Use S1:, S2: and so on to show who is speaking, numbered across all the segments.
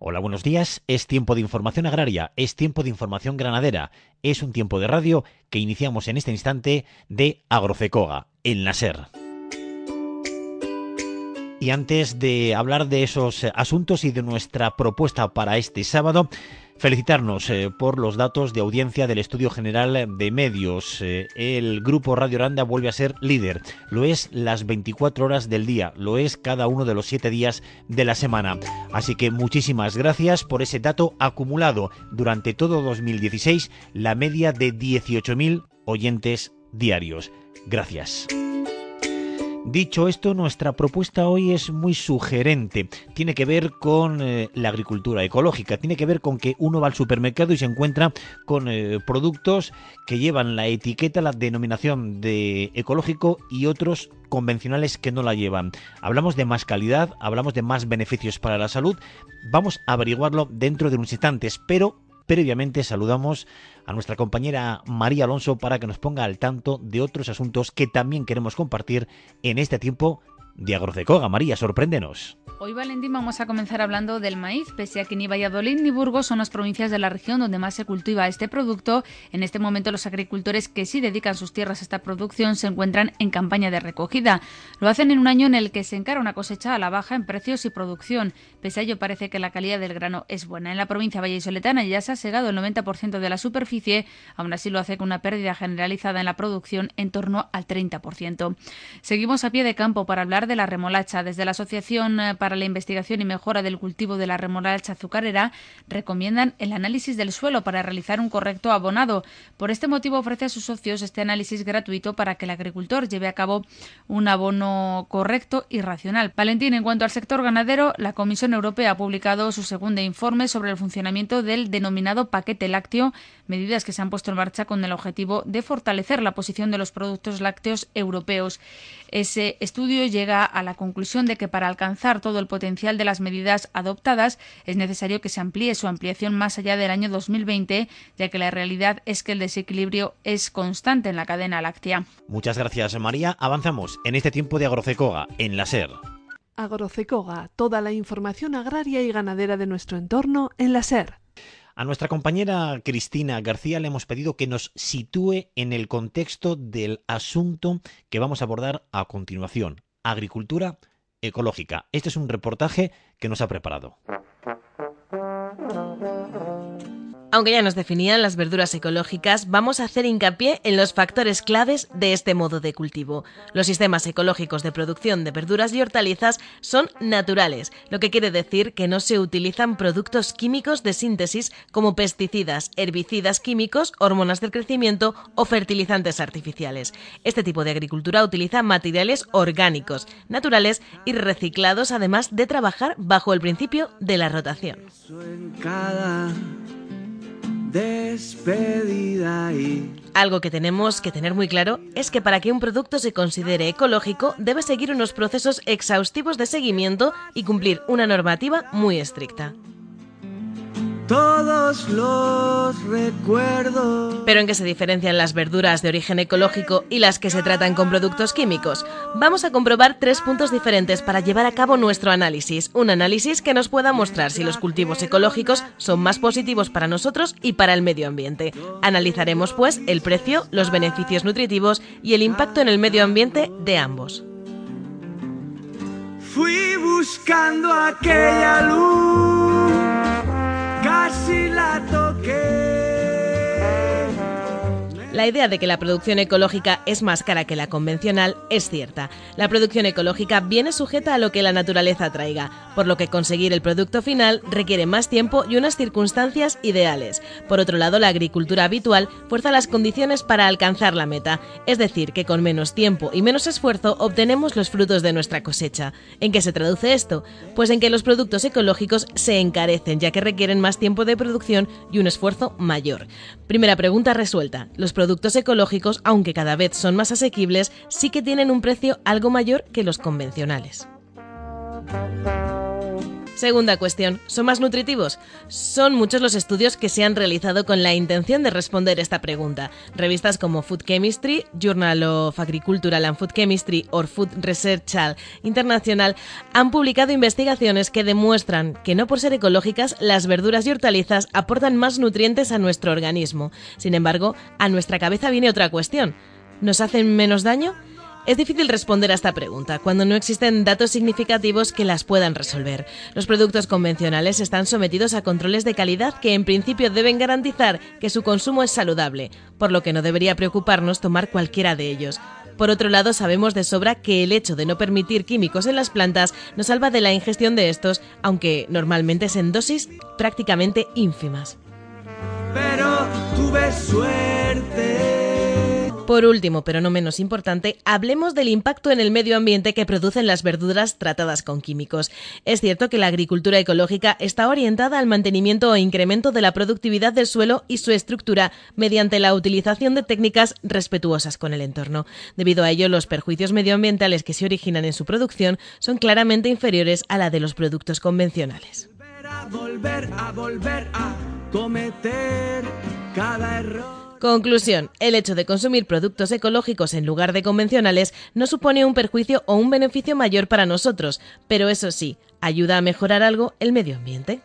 S1: Hola, buenos días. Es tiempo de información agraria, es tiempo de información ganadera, es un tiempo de radio que iniciamos en este instante de Agrocecoga, en la SER. Y antes de hablar de esos asuntos y de nuestra propuesta para este sábado, felicitarnos por los datos de audiencia del Estudio General de Medios. El Grupo Radio Aranda vuelve a ser líder. Lo es las 24 horas del día, lo es cada uno de los 7 días de la semana. Así que muchísimas gracias por ese dato acumulado durante todo 2016, la media de 18.000 oyentes diarios. Gracias. Dicho esto, nuestra propuesta hoy es muy sugerente. Tiene que ver con la agricultura ecológica. Tiene que ver con que uno va al supermercado y se encuentra con productos que llevan la etiqueta, la denominación de ecológico y otros convencionales que no la llevan. Hablamos de más calidad, hablamos de más beneficios para la salud. Vamos a averiguarlo dentro de unos instantes, pero previamente saludamos a nuestra compañera María Alonso para que nos ponga al tanto de otros asuntos que también queremos compartir en este tiempo de Agrocecoga. María, sorpréndenos.
S2: Hoy, Valentín, vamos a comenzar hablando del maíz. Pese a que ni Valladolid ni Burgos son las provincias de la región donde más se cultiva este producto, en este momento los agricultores que sí dedican sus tierras a esta producción se encuentran en campaña de recogida. Lo hacen en un año en el que se encara una cosecha a la baja en precios y producción. Pese a ello, parece que la calidad del grano es buena. En la provincia vallisoletana ya se ha segado el 90% de la superficie, aún así lo hace con una pérdida generalizada en la producción en torno al 30%. Seguimos a pie de campo para hablar de la remolacha. Desde la Asociación para la Investigación y Mejora del Cultivo de la Remolacha Azucarera recomiendan el análisis del suelo para realizar un correcto abonado. Por este motivo ofrece a sus socios este análisis gratuito para que el agricultor lleve a cabo un abono correcto y racional. Valentín, en cuanto al sector ganadero, la Comisión Europea ha publicado su segundo informe sobre el funcionamiento del denominado paquete lácteo, medidas que se han puesto en marcha con el objetivo de fortalecer la posición de los productos lácteos europeos. Ese estudio llega a la conclusión de que para alcanzar todo el potencial de las medidas adoptadas es necesario que se amplíe su ampliación más allá del año 2020, ya que la realidad es que el desequilibrio es constante en la cadena láctea.
S1: Muchas gracias, María. Avanzamos en este tiempo de Agrocecoga, en la SER.
S3: Agrocecoga, toda la información agraria y ganadera de nuestro entorno en la SER.
S1: A nuestra compañera Cristina García le hemos pedido que nos sitúe en el contexto del asunto que vamos a abordar a continuación: agricultura ecológica. Este es un reportaje que nos ha preparado.
S4: Aunque ya nos definían las verduras ecológicas, vamos a hacer hincapié en los factores claves de este modo de cultivo. Los sistemas ecológicos de producción de verduras y hortalizas son naturales, lo que quiere decir que no se utilizan productos químicos de síntesis como pesticidas, herbicidas químicos, hormonas del crecimiento o fertilizantes artificiales. Este tipo de agricultura utiliza materiales orgánicos, naturales y reciclados, además de trabajar bajo el principio de la rotación. Algo que tenemos que tener muy claro es que para que un producto se considere ecológico debe seguir unos procesos exhaustivos de seguimiento y cumplir una normativa muy estricta. Todos los recuerdos. ¿Pero en qué se diferencian las verduras de origen ecológico y las que se tratan con productos químicos? Vamos a comprobar 3 puntos diferentes para llevar a cabo nuestro análisis. Un análisis que nos pueda mostrar si los cultivos ecológicos son más positivos para nosotros y para el medio ambiente. Analizaremos, pues, el precio, los beneficios nutritivos y el impacto en el medio ambiente de ambos. Fui buscando aquella luz, casi la toqué. La idea de que la producción ecológica es más cara que la convencional es cierta. La producción ecológica viene sujeta a lo que la naturaleza traiga, por lo que conseguir el producto final requiere más tiempo y unas circunstancias ideales. Por otro lado, la agricultura habitual fuerza las condiciones para alcanzar la meta, es decir, que con menos tiempo y menos esfuerzo obtenemos los frutos de nuestra cosecha. ¿En qué se traduce esto? Pues en que los productos ecológicos se encarecen, ya que requieren más tiempo de producción y un esfuerzo mayor. Primera pregunta resuelta. Los productos ecológicos, aunque cada vez son más asequibles, sí que tienen un precio algo mayor que los convencionales. Segunda cuestión, ¿son más nutritivos? Son muchos los estudios que se han realizado con la intención de responder esta pregunta. Revistas como Food Chemistry, Journal of Agricultural and Food Chemistry o Food Research International han publicado investigaciones que demuestran que no por ser ecológicas, las verduras y hortalizas aportan más nutrientes a nuestro organismo. Sin embargo, a nuestra cabeza viene otra cuestión. ¿Nos hacen menos daño? Es difícil responder a esta pregunta cuando no existen datos significativos que las puedan resolver. Los productos convencionales están sometidos a controles de calidad que en principio deben garantizar que su consumo es saludable, por lo que no debería preocuparnos tomar cualquiera de ellos. Por otro lado, sabemos de sobra que el hecho de no permitir químicos en las plantas nos salva de la ingestión de estos, aunque normalmente es en dosis prácticamente ínfimas.
S5: Pero tuve suerte.
S4: Por último, pero no menos importante, hablemos del impacto en el medio ambiente que producen las verduras tratadas con químicos. Es cierto que la agricultura ecológica está orientada al mantenimiento o incremento de la productividad del suelo y su estructura mediante la utilización de técnicas respetuosas con el entorno. Debido a ello, los perjuicios medioambientales que se originan en su producción son claramente inferiores a la de los productos convencionales.
S5: Volver a cometer cada error.
S4: Conclusión. El hecho de consumir productos ecológicos en lugar de convencionales no supone un perjuicio o un beneficio mayor para nosotros, pero eso sí, ayuda a mejorar algo el medio ambiente.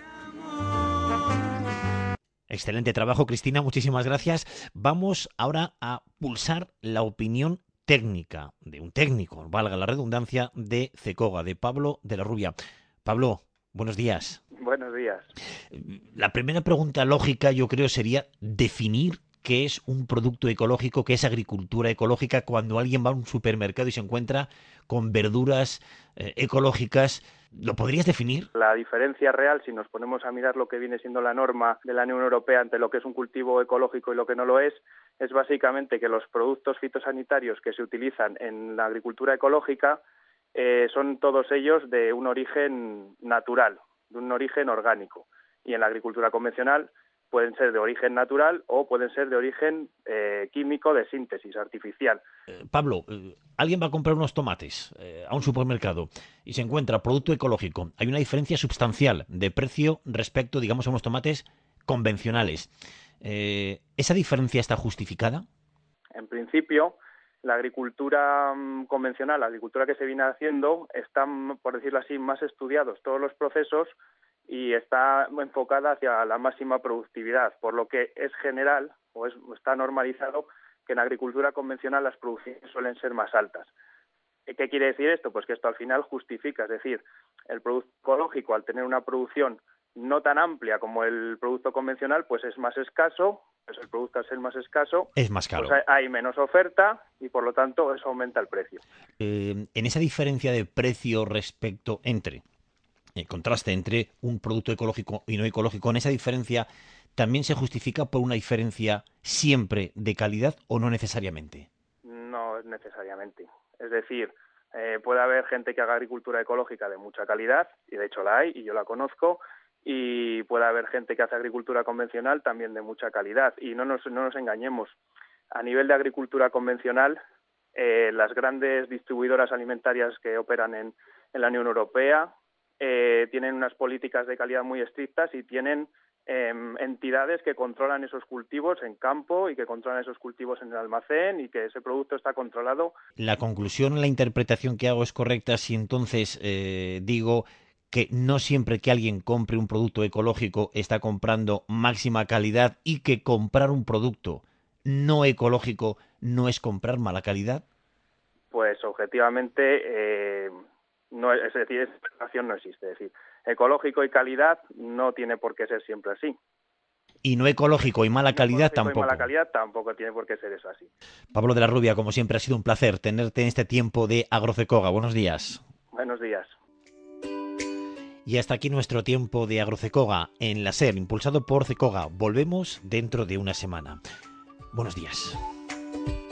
S1: Excelente trabajo, Cristina, muchísimas gracias. Vamos ahora a pulsar la opinión técnica de un técnico, valga la redundancia, de CECOGA, de Pablo de la Rubia. Pablo, buenos días.
S6: Buenos días.
S1: La primera pregunta lógica, yo creo, sería definir qué es un producto ecológico, qué es agricultura ecológica, cuando alguien va a un supermercado y se encuentra con verduras ecológicas. ¿Lo podrías definir?
S6: La diferencia real, si nos ponemos a mirar lo que viene siendo la norma de la Unión Europea entre lo que es un cultivo ecológico y lo que no lo es básicamente que los productos fitosanitarios que se utilizan en la agricultura ecológica son todos ellos de un origen natural, de un origen orgánico. Y en la agricultura convencional pueden ser de origen natural o pueden ser de origen químico de síntesis artificial.
S1: Pablo, alguien va a comprar unos tomates a un supermercado y se encuentra producto ecológico. Hay una diferencia sustancial de precio respecto, digamos, a unos tomates convencionales. ¿Esa diferencia está justificada?
S6: En principio, la agricultura convencional, la agricultura que se viene haciendo, están, por decirlo así, más estudiados todos los procesos y está enfocada hacia la máxima productividad, por lo que es general o está normalizado que en agricultura convencional las producciones suelen ser más altas. ¿Qué quiere decir esto? Pues que esto al final justifica, es decir, el producto ecológico al tener una producción no tan amplia como el producto convencional, pues es más escaso, pues el producto al ser más escaso
S1: es más caro.
S6: Pues hay menos oferta y por lo tanto eso aumenta el precio.
S1: En esa diferencia de precio respecto entre el contraste entre un producto ecológico y no ecológico, en esa diferencia también se justifica por una diferencia siempre de calidad o no necesariamente.
S6: No necesariamente. Es decir, puede haber gente que haga agricultura ecológica de mucha calidad, y de hecho la hay, y yo la conozco, y puede haber gente que hace agricultura convencional también de mucha calidad. Y no nos engañemos, a nivel de agricultura convencional, las grandes distribuidoras alimentarias que operan en la Unión Europea tienen unas políticas de calidad muy estrictas y tienen entidades que controlan esos cultivos en campo y que controlan esos cultivos en el almacén y que ese producto está controlado.
S1: La conclusión, la interpretación que hago es correcta si entonces digo que no siempre que alguien compre un producto ecológico está comprando máxima calidad y que comprar un producto no ecológico no es comprar mala calidad.
S6: Pues objetivamente no, es decir, esa relación no existe. Es decir, ecológico y calidad no tiene por qué ser siempre así.
S1: Y no ecológico y mala calidad tampoco.
S6: Y mala calidad tampoco tiene por qué ser eso así.
S1: Pablo de la Rubia, como siempre, ha sido un placer tenerte en este tiempo de AgroCeCOGA. Buenos días.
S6: Buenos días.
S1: Y hasta aquí nuestro tiempo de AgroCeCOGA en la SER, impulsado por CECOGA. Volvemos dentro de una semana. Buenos días.